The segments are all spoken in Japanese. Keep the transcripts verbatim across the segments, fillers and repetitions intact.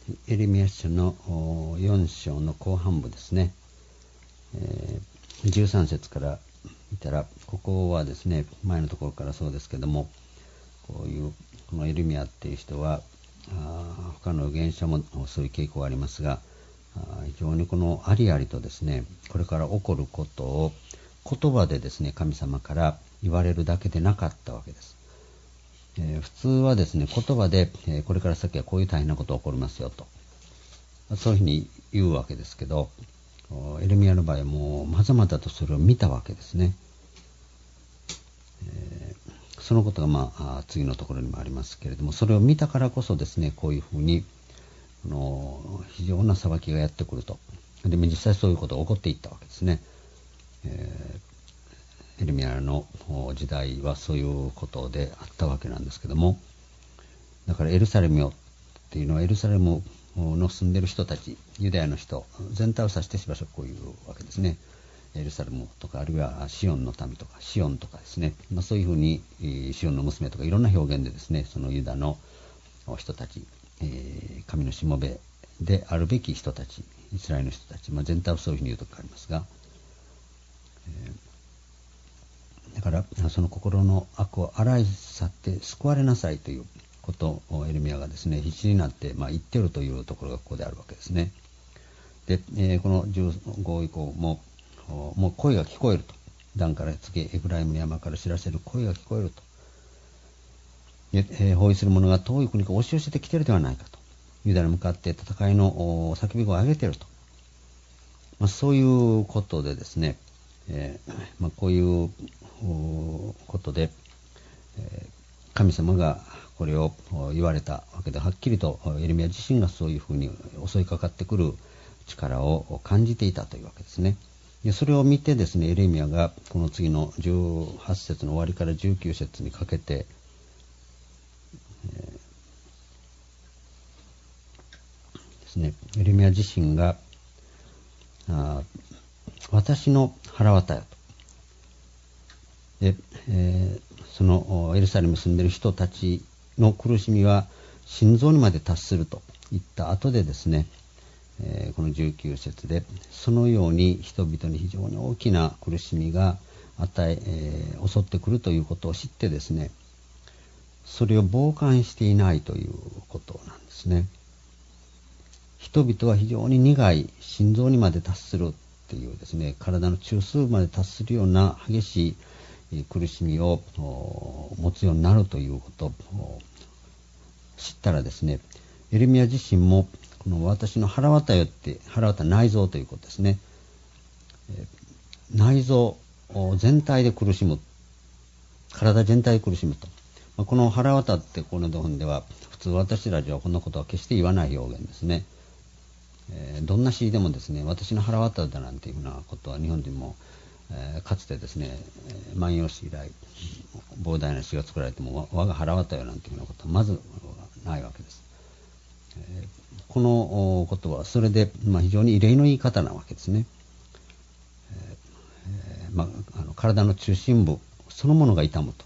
エレミヤ書のよん章の後半部ですね、えー、じゅうさん節から見たら、ここはですね、前のところからそうですけども、こういうこのエレミヤっていう人は、あ他の預言者もそういう傾向がありますが、あ非常にこのありありとですね、これから起こることを言葉でですね、神様から言われるだけでなかったわけです。えー、普通はですね、言葉で、えー、これから先はこういう大変なことが起こりますよと、そういうふうに言うわけですけど、エレミヤの場合はもうまざまざとそれを見たわけですね。えー、そのことが、まあ、次のところにもありますけれども、それを見たからこそですね、こういうふうにあの非常な裁きがやってくると。で実際そういうことが起こっていったわけですね。えー、エレミヤの時代はそういうことであったわけなんですけども、だからエルサレムよっていうのはエルサレムの住んでる人たち、ユダヤの人全体を指してしばしばこういうわけですね。エルサレムとか、あるいはシオンの民とかシオンとかですね、まあ、そういうふうにシオンの娘とかいろんな表現でですね、そのユダの人たち、えー、神のしもべであるべき人たち、イスラエルの人たち、まあ、全体をそういうふうに言うときありますが、えー、だからその心の悪を洗い去って救われなさいということをエレミヤがですね、必死になって、まあ、言ってるというところがここであるわけですね。で、えー、このじゅうご以降ももう声が聞こえると、ダンから次エフライムの山から知らせる声が聞こえると、で、えー、包囲する者が遠い国から押し寄せてきているではないかと、ユダに向かって戦いの叫び声を上げていると、まあ、そういうことでですね、えーまあ、こういうことで、えー、神様がこれを言われたわけで、はっきりとエレミヤ自身がそういうふうに襲いかかってくる力を感じていたというわけですね。でそれを見てですね、エレミヤがこの次のじゅうはち節の終わりからじゅうきゅう節にかけて、えーですね、エレミヤ自身があ私の腹渡よと、で、えー、そのエルサレムに住んでいる人たちの苦しみは心臓にまで達すると言った後でですね、えー、このじゅうきゅう節でそのように人々に非常に大きな苦しみが与ええー、襲ってくるということを知ってですね、それを傍観していないということなんですね。人々は非常に苦い、心臓にまで達するっていうですね、体の中枢まで達するような激しい苦しみを持つようになるということを知ったらですね、エレミヤ自身もこの私の腹渡よって、腹渡内臓ということですね、内臓全体で苦しむ、体全体で苦しむと、この腹渡ってこの本では普通私たちはこんなことは決して言わない表現ですね。えー、どんな詩でもですね、私の腹渡だなんていうふうなことは日本人も、えー、かつてですね、万葉詩以来膨大な詩が作られても我が腹渡よなんていうようなことはまずないわけです。えー、このことはそれで、まあ、非常に異例の言い方なわけですね。えーまあ、あの体の中心部そのものが痛むと、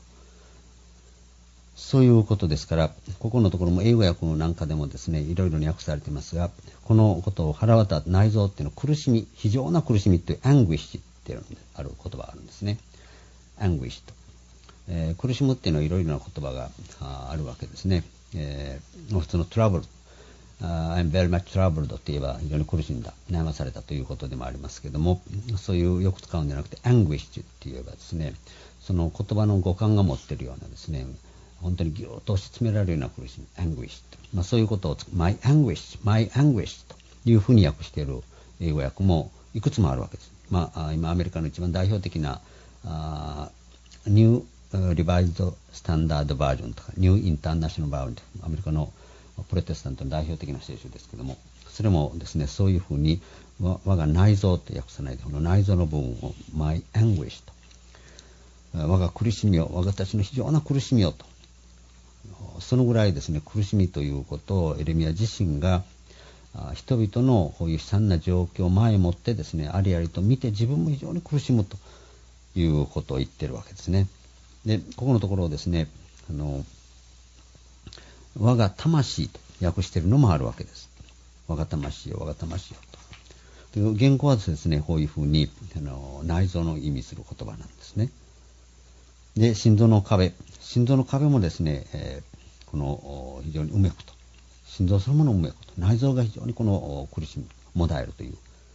そういうことですから、ここのところも英語訳なんかでもですね、いろいろに訳されていますが、このことを腹渡、内臓っていうのは苦しみ、非常な苦しみというアングイッシュっていうある言葉があるんですね。アングイッシュと、えー、苦しむっていうのはいろいろな言葉が あ, あるわけですね。えー、普通のトラブル、I'm very much troubled と言えば非常に苦しんだ、悩まされたということでもありますけども、そういうよく使うんじゃなくてアングイッシュって言えばですね、その言葉の語感が持っているようなですね、本当にぎゅーっと押し詰められるような苦しみ、アングイッシュと、まあ、そういうことを My anguish, My anguish というふうに訳している英語訳もいくつもあるわけです。まあ、今アメリカの一番代表的なあニューリバイズドスタンダードバージョンとかニューインターナショナルバージョンとか、アメリカのプロテスタントの代表的な聖書ですけども、それもですね、そういうふうに我が内臓と訳さないで、この内臓の部分を My anguish と、我が苦しみを、我がたちの非常な苦しみをと、そのぐらいですね、苦しみということをエレミヤ自身が人々のこういう悲惨な状況を前もってですね、ありありと見て自分も非常に苦しむということを言っているわけですね。で、ここのところをですね、あの我が魂と訳しているのもあるわけです。 我が魂よ我が魂よと。で言語はですね、こういうふうにあの内臓の意味する言葉なんですね。で、心臓の壁、心臓の壁もですね、えー、この非常にうめくと、心臓そのものをうめくと、内臓が非常にこの苦しみ、もだえるという。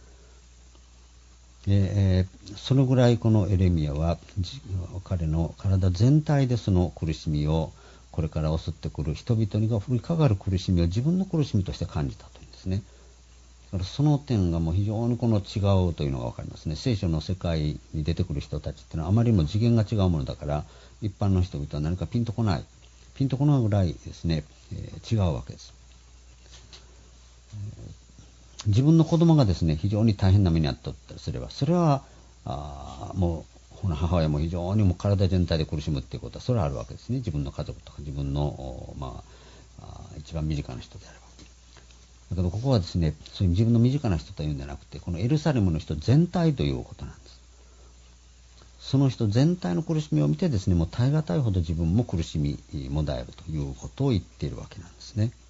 で、えー、そのぐらいこのエレミヤは彼の体全体でその苦しみを、これから襲ってくる人々にが降りかかる苦しみを自分の苦しみとして感じたというんですね。だからその点がもう非常にこの違うというのが分かりますね。聖書の世界に出てくる人たちっていうのはあまりにも次元が違うものだから、一般の人々は何かピンとこない、ピンとこないぐらいですね、えー、違うわけです。えー、自分の子供がですね、非常に大変な目に遭ったとすれば、それはあもう母親も非常にもう体全体で苦しむっていうことはそれはあるわけですね。自分の家族とか自分の、まあ、あ一番身近な人であれば。だけどここはですね、そういう自分の身近な人というんじゃなくて、このエルサレムの人全体ということなんです。その人全体の苦しみを見てですね、もう耐え難いほど自分も苦しみもだえるということを言っているわけなんですね。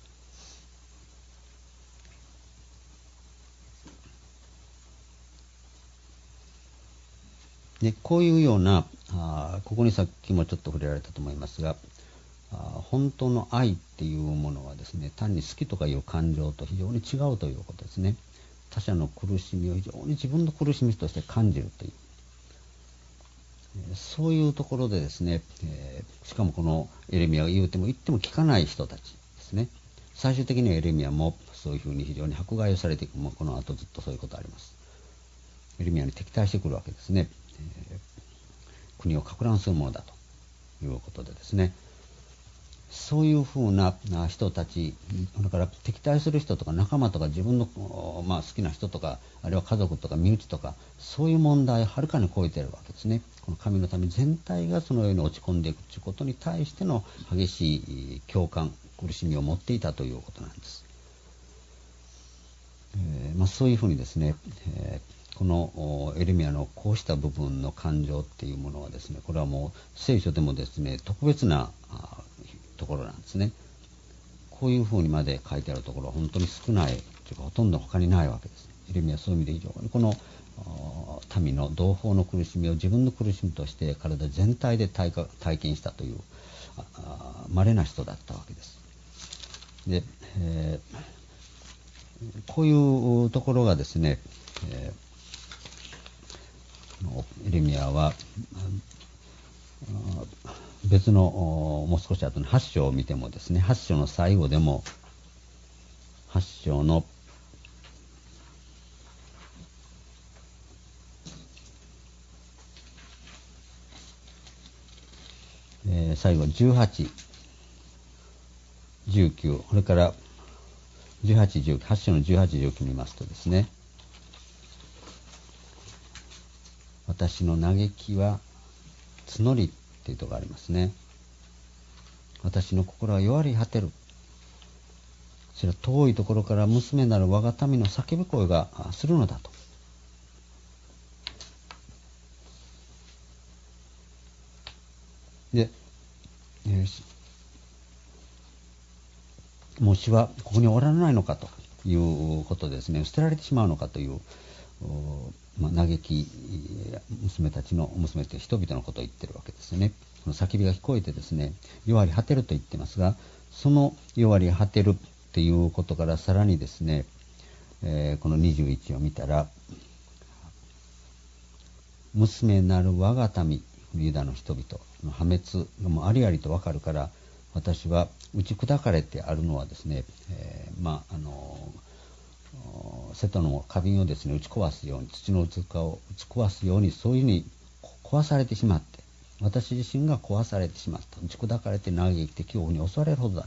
で、こういうような、あここにさっきもちょっと触れられたと思いますが、あ本当の愛っていうものはですね、単に好きとかいう感情と非常に違うということですね。他者の苦しみを非常に自分の苦しみとして感じるという、そういうところでですね、えー、しかもこのエレミヤが言うても言っても聞かない人たちですね。最終的にはエレミヤもそういうふうに非常に迫害をされていく、もうこの後ずっとそういうことあります。エレミヤに敵対してくるわけですね。えー、国を撹乱するものだということでですね、そういうふうな人たち、だから敵対する人とか仲間とか自分の、まあ、好きな人とか、あるいは家族とか身内とか、そういう問題をはるかに超えているわけですね。この神のため全体がそのように落ち込んでいくということに対しての激しい共感、苦しみを持っていたということなんです。えーまあ、そういうふうにですね、えー、このエレミヤのこうした部分の感情っていうものはですね、これはもう聖書でもですね、特別なところなんですね。こういうふうにまで書いてあるところは本当に少ないというか、ほとんど他にないわけです。エレミヤはそういう意味で非常にこの民の同胞の苦しみを自分の苦しみとして体全体で 体, 体験したという稀な人だったわけです。で、えー、こういうところがですね、えー、エレミヤは別のもう少し後のはち章を見てもですね、はち章の最後でもはち章のえー、最後じゅうはち、じゅうきゅう、これからじゅうはち、じゅうきゅう、はち章のじゅうはち、じゅうきゅう見ますとですね、私の嘆きは募りっていうところがありますね。私の心は弱り果てる。こちら遠いところから娘なる我が民の叫び声がするのだと。で、えー、もう死はここにおられないのかということでですね、捨てられてしまうのかという、まあ、嘆き、娘たちの娘という人々のことを言ってるわけですよね。この叫びが聞こえてですね、弱り果てると言ってますが、その弱り果てるっていうことからさらにですね、えー、このにじゅういちを見たら、娘なる我が民、ユダの人々の破滅がもうありありとわかるから、私は打ち砕かれてあるのはですね、えー、まああの瀬戸の花瓶をですね打ち壊すように、土の器を打ち壊すように、そういうふうに壊されてしまって、私自身が壊されてしまった、打ち砕かれて嘆いて恐怖に襲われるほどだと、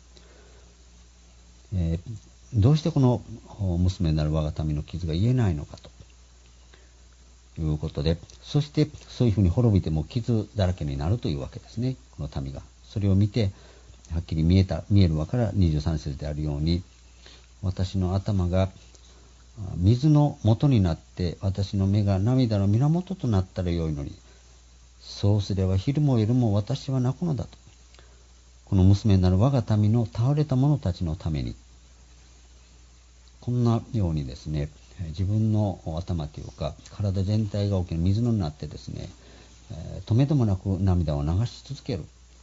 えー、どうしてこの娘なる我が民の傷が癒えないのかということで、そしてそういうふうに滅びても傷だらけになるというわけですね、この民が。それを見てはっきり見えた見えるわからにじゅうさん節であるように、私の頭が水の元になって私の目が涙の源となったらよいのに、そうすれば昼も夜も私は泣くのだと。この娘なる我が民の倒れた者たちのために、 こんなようにですね、自分の頭というか体全体が大きな水になってですね、えー、止めどもなく涙を流し続ける。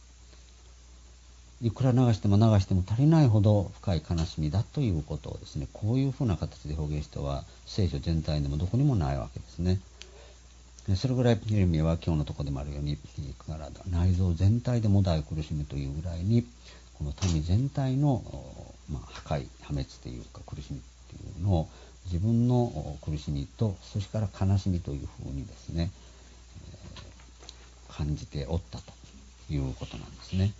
いくら流しても流しても足りないほど深い悲しみだということをですね、こういうふうな形で表現しては聖書全体でもどこにもないわけですね。それぐらいエレミヤは今日のところでもあるように、体内臓全体でもだえ苦しみというぐらいに、この民全体の、まあ、破壊破滅というか苦しみというのを自分の苦しみとそれから悲しみというふうにですね、えー、感じておったということなんですね。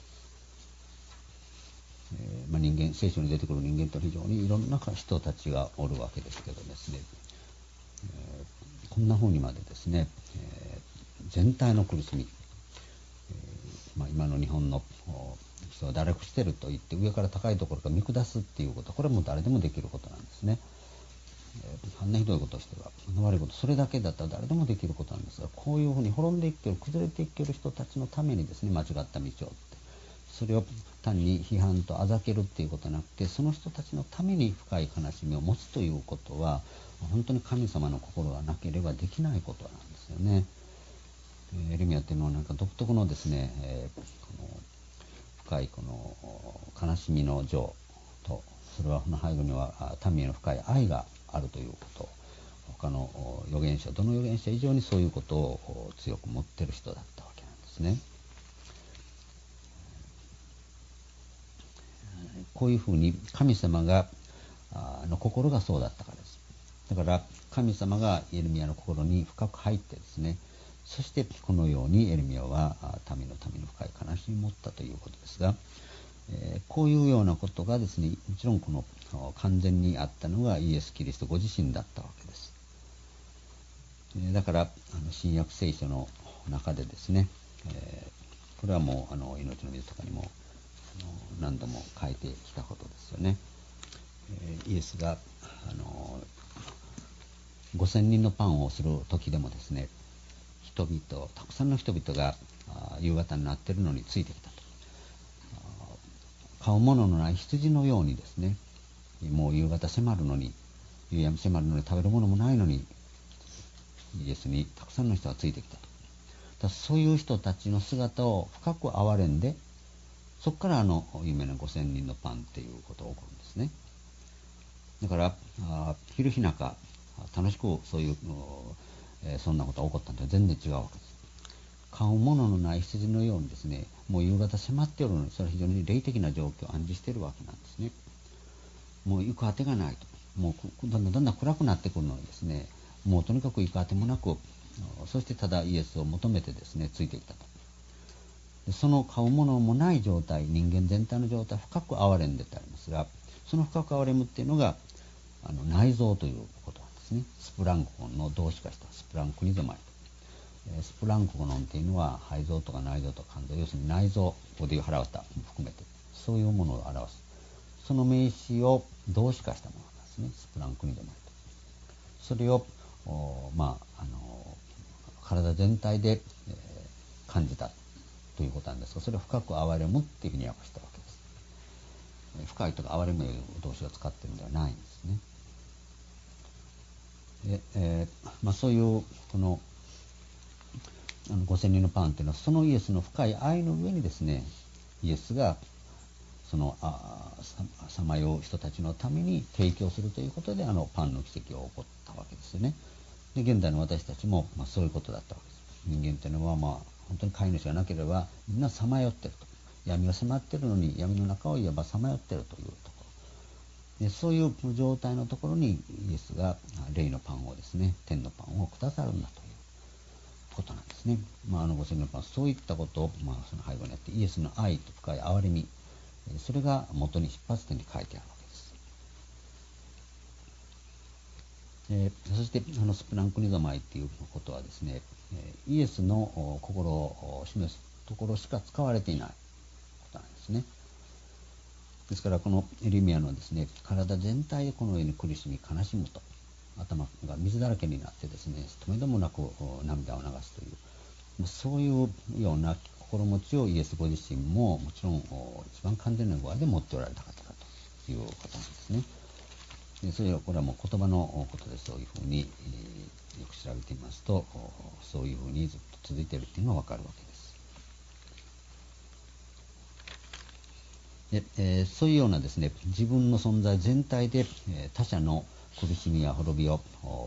えーまあ、人間聖書に出てくる人間と非常にいろんな人たちがおるわけですけどですね、えー、こんなふうにまでですね、えー、全体の苦しみ、えーまあ、今の日本の人は堕落してると言って上から高いところから見下すっていうことはこれはもう誰でもできることなんですね。えー、あんなひどいことをしてはあんな悪いことそれだけだったら誰でもできることなんですが、こういうふうに滅んでいける崩れていける人たちのためにですね、間違った道をってそれを単に批判とあざけるっていうことじゃなくて、その人たちのために深い悲しみを持つということは本当に神様の心がなければできないことなんですよね。エレミヤっていうのはなんか独特のですね、えー、この深いこの悲しみの情と、それはその背後には民への深い愛があるということ、他の預言者どの預言者以上にそういうことを強く持っている人だったわけなんですね。こういうふうに神様がの心がそうだったからです。だから神様がエレミヤの心に深く入ってですね、そしてこのようにエレミヤは民のための深い悲しみを持ったということですが、えー、こういうようなことがですね、もちろんこの完全にあったのがイエス・キリストご自身だったわけです。だからあの新約聖書の中でですね、えー、これはもうあの命の水とかにも何度も書いてきたことですよね。えー、イエスがあのごせんにんのパンをする時でもですね、人々たくさんの人々が夕方になっているのについてきたと。買うもののない羊のようにですね、もう夕方迫るのに夕闇迫るのに食べるものもないのにイエスにたくさんの人がついてきたと。だそういう人たちの姿を深く憐れんで、そこからあの有名なごせんにんのパンっていうことが起こるんですね。だからあ昼日中楽しくそういう、えー、そんなことが起こったんでは全然違うわけです。買うもののない羊のようにですね、もう夕方迫っておるのに、それは非常に霊的な状況を暗示しているわけなんですね。もう行く当てがないと、もうだんだんだんだん暗くなってくるのにですね、もうとにかく行く当てもなく、そしてただイエスを求めてですねついてきたと。でその買うものもない状態、人間全体の状態を深く憐れんでってありますが、その深く憐れむっていうのがあの内臓ということなんですね。スプランクコンの動詞化したスプランクニゾマイと。スプランクコノンっていうのは肺臓とか内臓とか肝臓、要するに内臓、ここでいう腹渡含めてそういうものを表す、その名詞を動詞化したものなんですね、スプランクニゾマイと。それをまあ、あの体全体で、えー、感じたということなんですが、それを深く憐れむっていうふうに訳したわけです。深いとか憐れむという動詞を使っているのではないんですね。で、えーまあ、そういうこのあのごせんにんのパンというのはそのイエスの深い愛の上にですね、イエスがそのあさまよう人たちのために提供するということであのパンの奇跡が起こったわけですよね。で現代の私たちも、まあ、そういうことだったわけです。人間というのは、まあ、本当に飼い主がなければみんなさまよっていると。闇が迫っているのに闇の中をいわばさまよっているというところで、そういう状態のところにイエスが霊のパンをですね、天のパンをくださるんだということなんですね。まあ、あのごせんのパンそういったことを、まあ、その背後にあってイエスの愛と深い憐れみ、それが元に出発点に書いてあるわけです。えー、そしてあのスプランクニゾマイっていうことはですね、イエスの心を示すところしか使われていないことなんですね。ですからこのエレミヤのですね、体全体でこのように苦しみ悲しむと、頭が水だらけになってですね、とめどもなく涙を流すという、そういうような心持ちをイエスご自身ももちろん一番完全な具合で持っておられた方だということなんですね。 でそれはこれはもう言葉のことでそういうふうに、えー、よく調べてみますとそういうふうにずっと続いているっていうのが分かるわけです。で、えー、そういうようなですね自分の存在全体で、えー、他者の苦しみや滅びを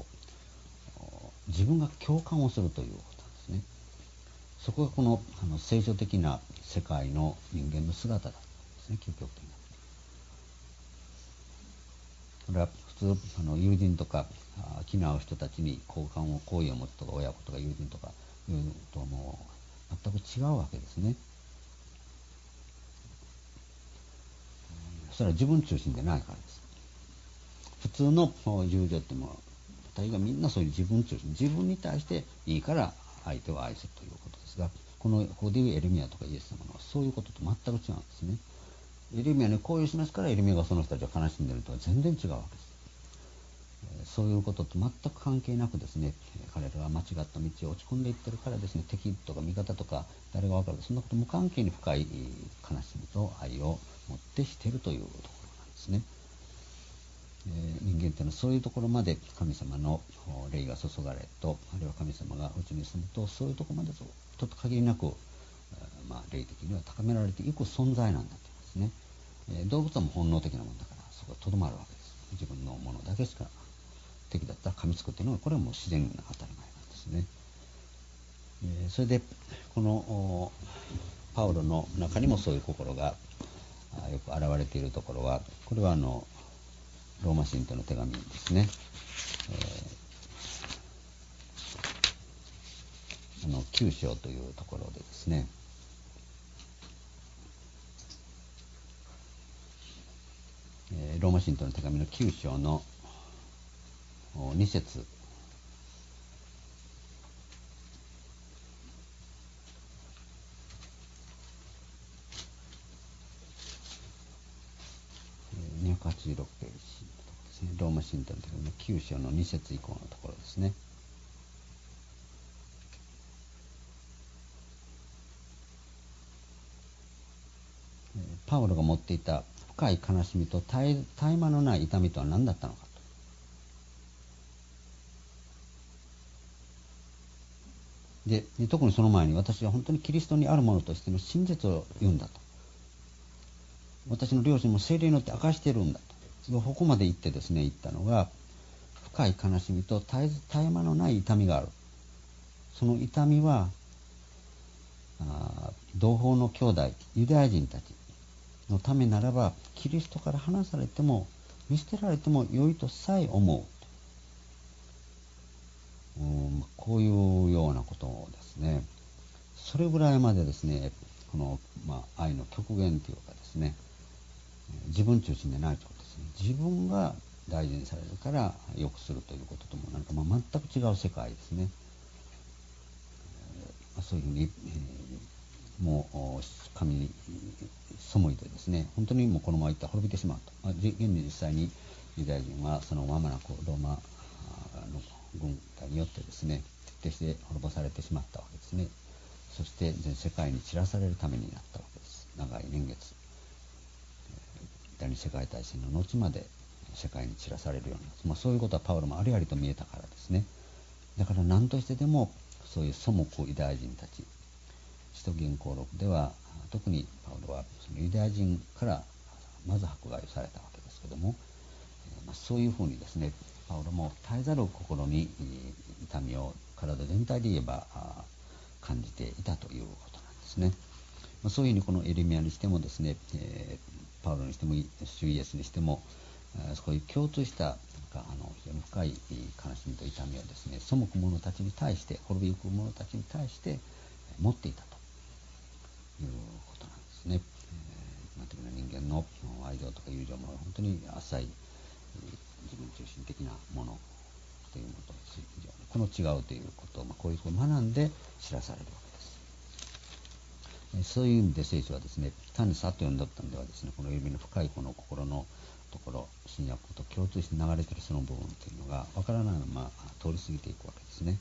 自分が共感をするということなんですね。そこがこの、あの聖書的な世界の人間の姿だったんですね、究極的な。これは普通あの友人とか気の合う人たちに好感を好意を持つとか親子とか友人とかいうともう全く違うわけですね。それは自分中心でないからです。普通の友情ってもう大概みんなそういう自分中心、自分に対していいから相手を愛するということですが、このここでいうエレミアとかイエス様のはそういうことと全く違うんですね。エレミアにこういうしますからエレミアがその人たちを悲しんでいるとは全然違うわけです。そういうことと全く関係なくですね、彼らは間違った道を落ち込んでいってるからですね、敵とか味方とか誰が分かるか、そんなこと無関係に深い悲しみと愛を持ってしているというところなんですね。えー、人間というのはそういうところまで神様の霊が注がれと、あるいは神様がうちに住むと、そういうところまでずっと限りなく、まあ、霊的には高められていく存在なんだと言いますね。えー、動物はもう本能的なものだからそこはとどまるわけです。自分のものだけしか敵だったら噛みつくというのはこれはもう自然な当たり前なんですね。えー、それでこのパウロの中にもそういう心がよく現れているところは、これはあのローマ神徒の手紙ですね。えー、あのきゅう章というところでですね、えー、ローマ神徒の手紙のきゅう章のに節、にひゃくはちじゅうろくページですね。ローマ神徒の手紙のきゅう章のに節以降のところですね。パウロが持っていた深い悲しみと絶え絶え間のない痛みとは何だったのかと。で特にその前に、私は本当にキリストにあるものとしての真実を言うんだと。私の両親も聖霊によって明かしているんだと。ここまで言ってですね、言ったのが、深い悲しみと絶え絶え間のない痛みがある。その痛みはあ同胞の兄弟ユダヤ人たちのためならば、キリストから離されても見捨てられても良いとさえ思う。うん、こういうようなことをですね、それぐらいまでですね、この、まあ、愛の極限というかですね、自分中心でないということですね。自分が大事にされるから良くするということともなんかまあ全く違う世界ですね。えー、そういうふうに、えー、もう神に背いてですね、本当にもうこのままいったら滅びてしまうと。まあ、現に実際にユダヤ人はそのままなくローマの軍隊によってですね、徹底して滅ぼされてしまったわけですね。そして全世界に散らされるためになったわけです。長い年月、第二次世界大戦の後まで世界に散らされるような、まあ、そういうことはパウロもありありと見えたからですね。だから何としてでもそういう祖目ユダヤ人たち、使徒言行録では特にパウロはそのユダヤ人からまず迫害をされたわけですけども、まあ、そういうふうにですね、パウロも絶えざる心に痛みを体全体で言えば感じていたということなんですね。まあ、そういうふうにこのエレミアにしてもですね、えー、パウロにしても主イエスにしても、そういう共通したなんかあの非常に深い悲しみと痛みをですね、背く者たちに対して、滅びゆく者たちに対して持っていたということなんですね。えー、基本的な人間の愛情とか友情も本当に浅い自分中心的なものというのと非常にこの違うということを、まあ、こういうことを学んで知らされるわけです。そういう意味で聖書はですね、単にさっと読んだったんではですね、この指の深いこの心のところ、新約と共通して流れているその部分というのが分からないまま通り過ぎていくわけですね。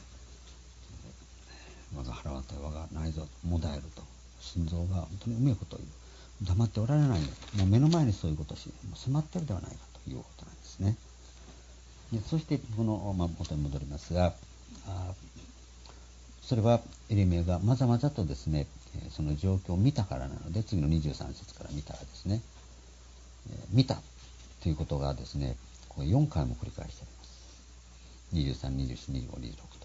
我が腹渡り我が内臓もだえると、心臓が本当にうめえことを言う、黙っておられないんだと、もう目の前にそういうことをし、もう迫っているではないかということなんです。 ですね。でそしてこの、まあ、元に戻りますが、あそれはエレミヤがまざまざとですね、その状況を見たからなので、次のにじゅうさん節から見たらですね、見たということがですね、これよんかいも繰り返してあります。にじゅうさん、にじゅうよん、にじゅうご、にじゅうろくと。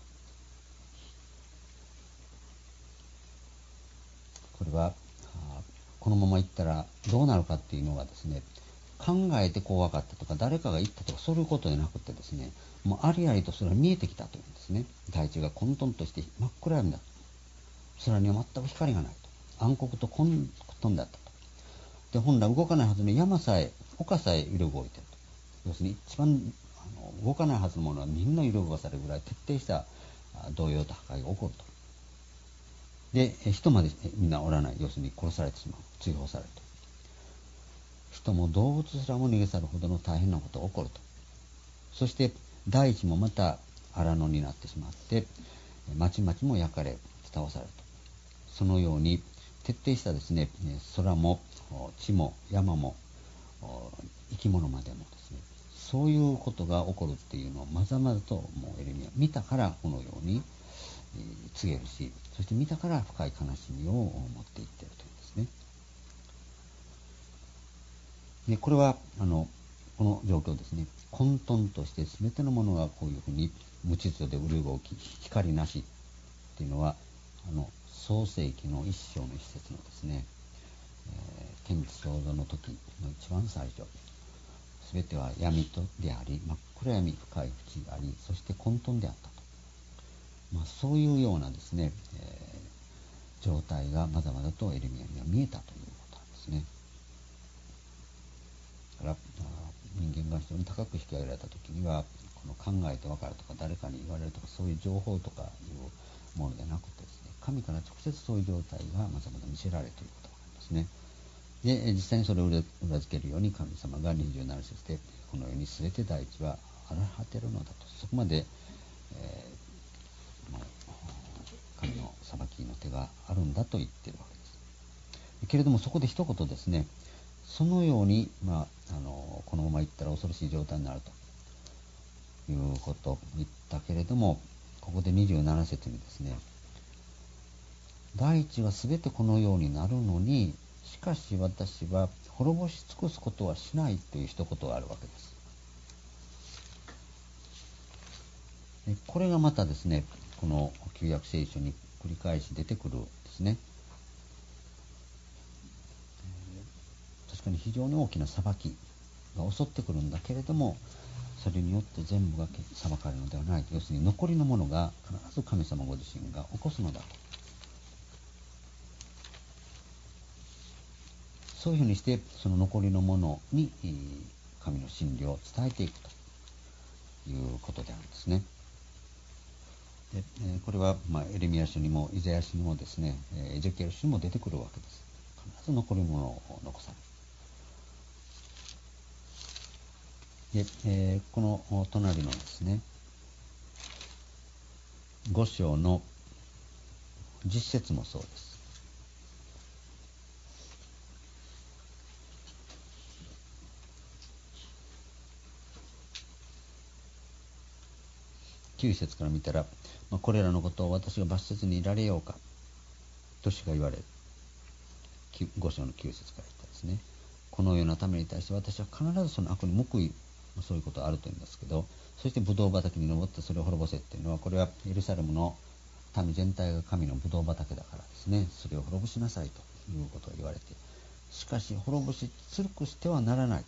これはこのままいったらどうなるかっていうのがですね、考えてこう分かったとか誰かが言ったとかそういうことでなくてですね、もうありありとそれが見えてきたというんですね。大地が混沌として真っ暗闇だと、空には全く光がないと、暗黒と混沌だったと。で本来動かないはずの山さえ丘さえ揺れ動いていると。要するに一番あの動かないはずのものはみんな揺れ動かされるぐらい徹底した動揺と破壊が起こると。で人までみんなおらない、要するに殺されてしまう、追放されると。人も動物すらも逃げ去るほどの大変なことが起こると。そして大地もまた荒野になってしまって、町々も焼かれ倒されると。そのように徹底したですね、空も地も山も生き物までもですね、そういうことが起こるっていうのをまざまざともうエレミヤ見たからこのように告げるし、そして見たから深い悲しみを持っていっているというんですね。でこれはあのこの状況ですね、混沌として全てのものがこういうふうに無秩序でうる動き光なしっていうのは、あの創世記の一章の一節のですね、えー、天地創造の時の一番最初、全ては闇とであり真っ暗闇深い淵があり、そして混沌であったと、まあ、そういうようなですね、えー、状態がまだまだとエレミヤには見えたということなんですね。だから人間が非常に高く引き上げられた時には、この考えて分かるとか誰かに言われるとかそういう情報とかいうものではなくてですね、神から直接そういう状態がまざまざ見せられるということがありますね。で実際にそれを裏付けるように神様がにじゅうなな節でこのように全て大地は荒れ果てるのだと、そこまで、えー、の神の裁きの手があるんだと言っているわけです。けれどもそこで一言ですね、そのように、まあ、あのこのままいったら恐ろしい状態になるということを言ったけれども、ここでにじゅうなな節にですね、大地は全てこのようになるのに、しかし私は滅ぼし尽くすことはしないという一言があるわけです。でこれがまたですね、この旧約聖書に繰り返し出てくるですね、確かに非常に大きな裁きが襲ってくるんだけれども、それによって全部が裁かれるのではない。要するに残りのものが必ず神様ご自身が起こすのだと。そういうふうにしてその残りのものに神の真理を伝えていくということであるんですね。でこれは、まあ、エレミヤ書にもイザヤ書にもですね、エゼキエル書にも出てくるわけです。必ず残り物を残さない。で、えー、この隣のですねご章のじゅっ節もそうです。きゅう節から見たら、まあ、これらのことを私が罰せずにいられようかと主が言われる。ご章のきゅう節から言ったですね、このようなために対して私は必ずその悪に報い、そういうことがあるというんですけど、そしてブドウ畑に登ってそれを滅ぼせっていうのは、これはエルサレムの民全体が神のブドウ畑だからですね、それを滅ぼしなさいということが言われて、しかし滅ぼし尽くしてはならないと。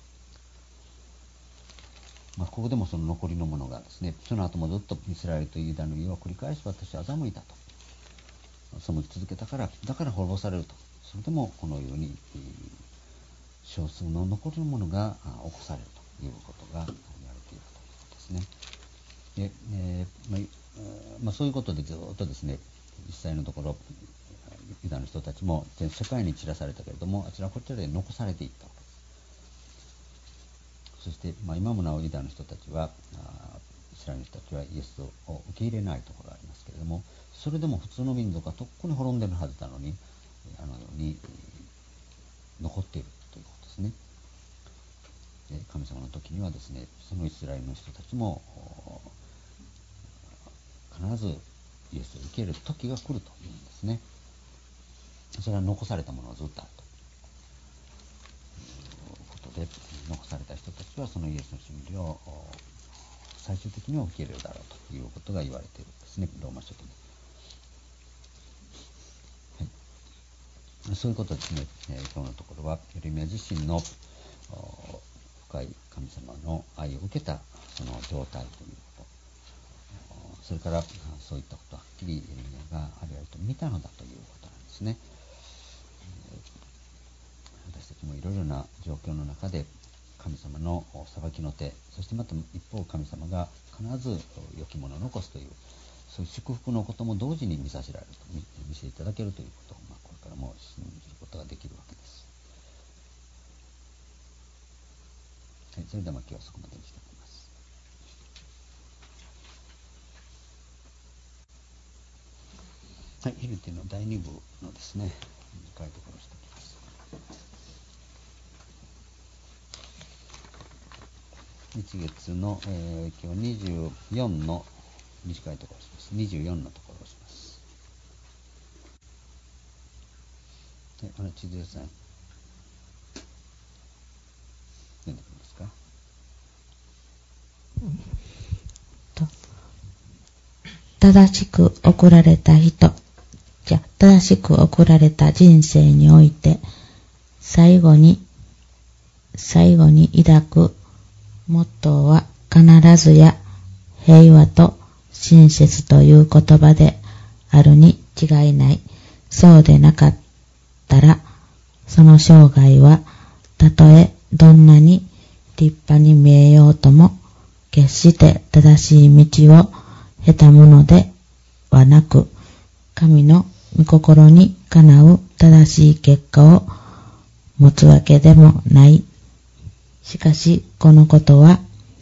まあ、ここでもその残りのものがですね、その後もずっとイスラエルとユダの家を繰り返し私は欺いたと、背き続けたから、だから滅ぼされると。それでもこのように少数の残りのものが起こされるということが言われているということですね。で、えーまあまあ、そういうことでずっとですね、実際のところユダの人たちも全世界に散らされたけれども、あちらこちらで残されていったわけです。そして、まあ、今もなおユダの人たちはイスラエルの人たちはイエスを受け入れないところがありますけれども、それでも普通の民族はとっくに滅んでるはずなのに、あのように残っているということですね。 神様の時にはですね、そのイスラエルの人たちも必ずイエスを受け入れる時が来るというんですね。それは残されたものはずっとあるということで、残された人たちはそのイエスの真理を最終的には受け入れるだろうということが言われているんですね、ローマ書記に。はい、そういうことですね、えー、今日のところはエレミヤ自身の深い神様の愛を受けたその状態ということ、それからそういったことをはっきりエレミヤがありありと見たのだということなんですね。私たちもいろいろな状況の中で神様の裁きの手、そしてまた一方神様が必ず良きものを残すという、そういう祝福のことも同時に見させられると、見せていただけるということを、まあ、これからも信じることができるわけです。はい、それでは今日はそこまでにしておきます。はい、ヒルティのだいに部のですね、短いところをしておきます。日月の、えー、今日にじゅうよんの短いところをします。にじゅうよんのところをします。はい、あれ、地図さん。出てきますか？ と正しく送られた人、じゃ正しく送られた人生において、最後に、最後に抱くモットーは必ずや平和と親切という言葉であるに違いない。そうでなかったら、その生涯はたとえどんなに立派に見えようとも、決して正しい道を経たものではなく、神の御心にかなう正しい結果を持つわけでもない。しかし、このことは、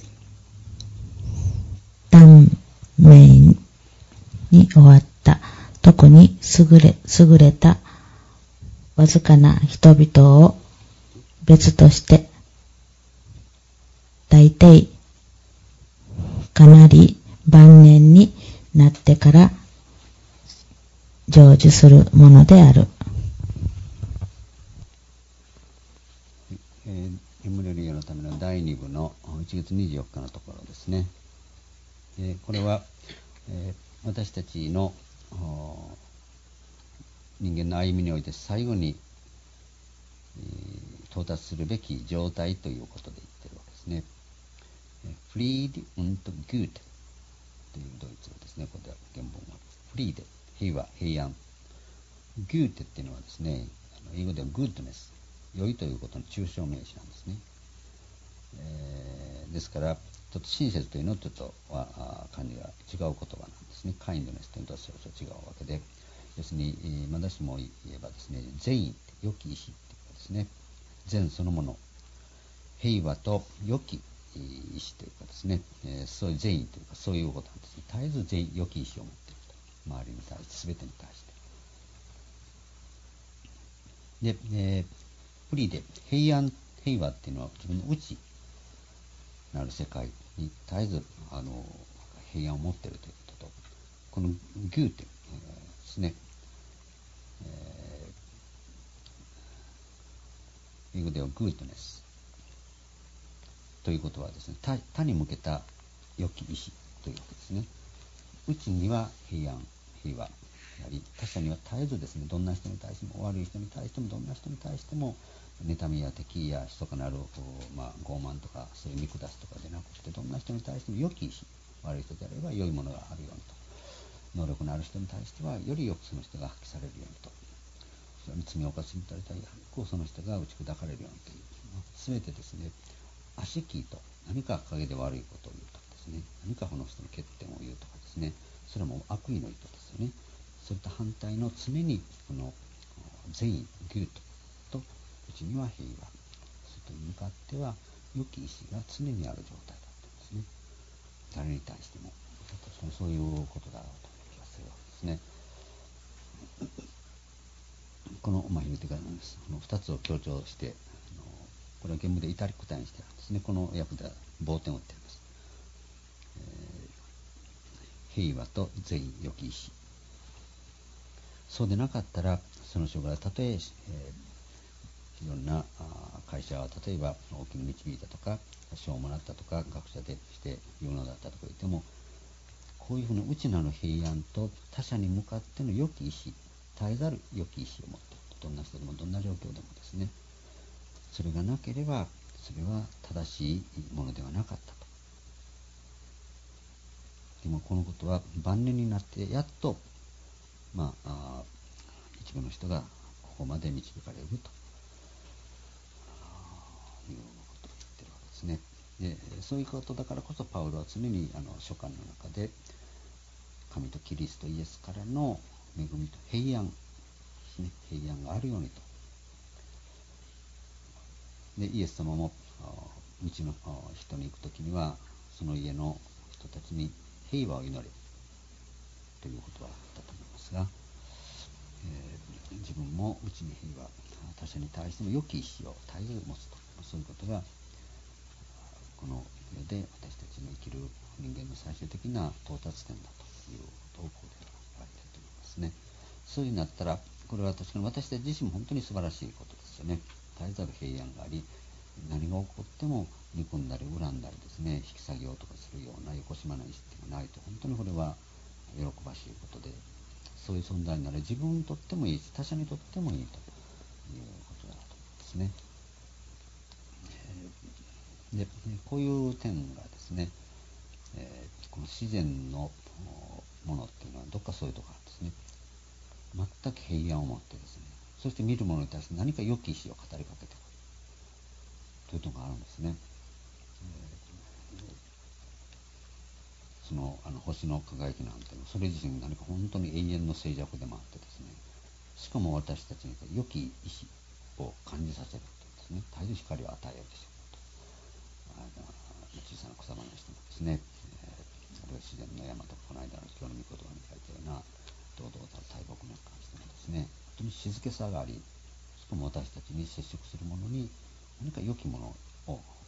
短命に終わった、特に優れ、優れたわずかな人々を別として、大抵、かなり晩年になってから成就するものである。 えー、エムレリアのためのだいに部のいちがつにじゅうよっかのところですね。えー、これは、えー、私たちの人間の歩みにおいて最後に、えー、到達するべき状態ということで言ってるわけですね。フリーディントグートというドイツ語ですね。これは原文はフリーで平和、平安。グーテっていうのはですね、あの英語ではグッドネス、良いということの抽象名詞なんですね。えー、ですからちょっと親切というのとちょっとは漢字が違う言葉なんですね。カインドネスというのとは少々違うわけで、要するに、えー、まだしも言えばですね、善意、良き意志っていうかですね、善そのもの、平和と良き意志というかですね、えー、そういう善意というかそういうことなんですね。絶えず善意、良き意志を持っていると、周りに対して、全てに対して。で、えー、フリーで平安、平和っていうのは自分の内なる世界に絶えずあの平安を持っているということと、このグーテ、えー、ですね、えー、英語ではグートネスということはですね、他, 他に向けた良き意志というわけですね。内には平安、平和であり、他者には絶えずですね、どんな人に対しても、悪い人に対しても、どんな人に対しても、妬みや敵意や密かなる、まあ、傲慢とか、そういう見下すとかでなくて、どんな人に対しても良き意志、悪い人であれば良いものがあるようにと、能力のある人に対しては、よりよくその人が発揮されるようにと、それに罪を犯しにたれたら、こうその人が打ち砕かれるようにという、すべてですね、悪しきと、何か陰で悪いことを言うとかですね、何かこの人の欠点を言うとかですね、それも悪意の意図ですよね。そういった反対の常にこの善意、ギュートと内には平和、外に向かっては良き意志が常にある状態だったんですね。誰に対してもそういうことだろうという気がするわけですね。この、まあ、言うてからなんです。このふたつを強調してこれは原文でイタリック体にしてあるんですね。この訳では棒点を打ってあります。えー、平和と善意良き意志。そうでなかったら、その人がたとええー、いろんな会社は例えば大きく導いたとか賞をもらったとか学者でして有能だったとか言っても、こういうふうな内なる平安と他者に向かっての良き意志、絶えざる良き意志を持っている。どんな人でもどんな状況でもですね、それがなければそれは正しいものではなかったと。でもこのことは晩年になってやっと、まあ、あ一部の人がここまで導かれるということを言ってるわけですね。でそういうことだからこそパウロは常にあの書簡の中で神とキリストイエスからの恵みと平安ですね、平安があるようにと。でイエス様も道の人に行くときにはその家の人たちに平和を祈れということはあったと思いますが、えー、自分も内に平和、他者に対しての良き意志を絶えず持つと、そういうことがこの世で私たちの生きる人間の最終的な到達点だということをここでは言われていると思いますね。そうになったら、これは確かに私たち自身も本当に素晴らしいことですよね。絶えざる平安があり、何が起こっても憎んだり恨んだりですね、引き下げようとかするようなよこしまな意識がないと、本当にこれは喜ばしいことで、そういう存在になれ自分にとってもいいし、他者にとってもいいということだと思うんですね。でこういう点がですね、えー、この自然のものっていうのはどっかそういうところなんですね。全く平安を持ってですね、そして見る者に対して何か良き意志を語りかけてくるというところがあるんですね。えー、そのあの星の輝きなんていうのはそれ自身何か本当に永遠の静寂でもあってですね、しかも私たちに良き意志を感じさせるというですね、絶えず光を与えようとしていると。あの小さな草花にしてもですね、えー、あるいは自然の山とかこの間の今日の御言葉に書いたような堂々たる大木に関してもですね、本当に静けさがあり、しかも私たちに接触するものに何か良きものを